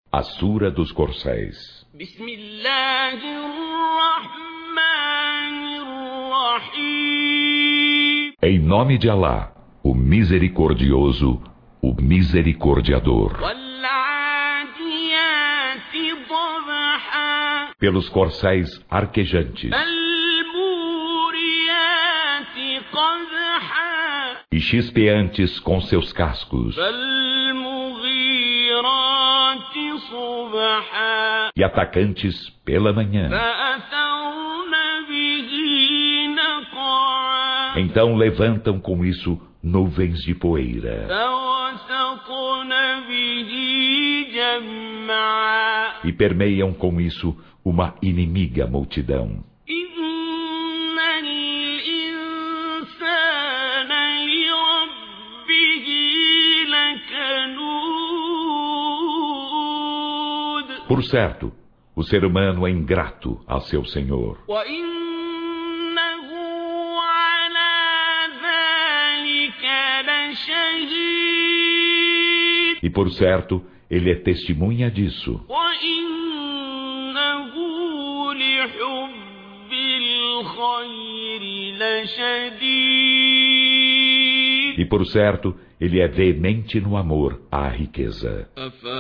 A Sura dos Corcéis. Em nome de Alá, o Misericordioso, o Misericordiador. Pelos corcéis arquejantes e chispeantes com seus cascos, e atacantes pela manhã. Então levantam com isso nuvens de poeira e permeiam com isso uma inimiga multidão. Por certo, o ser humano é ingrato a seu Senhor. E por certo, ele é testemunha disso. E por certo, ele é veemente no amor à riqueza.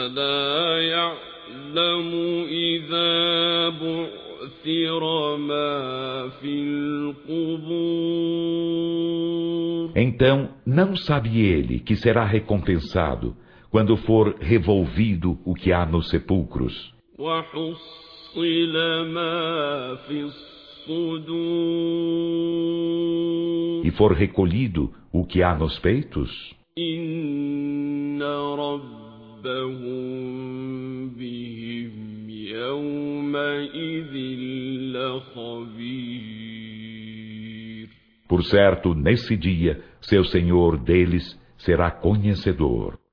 Então, não sabe ele que será recompensado quando for revolvido o que há nos sepulcros. E for recolhido o que há nos peitos. Por certo, nesse dia, seu Senhor deles será conhecedor.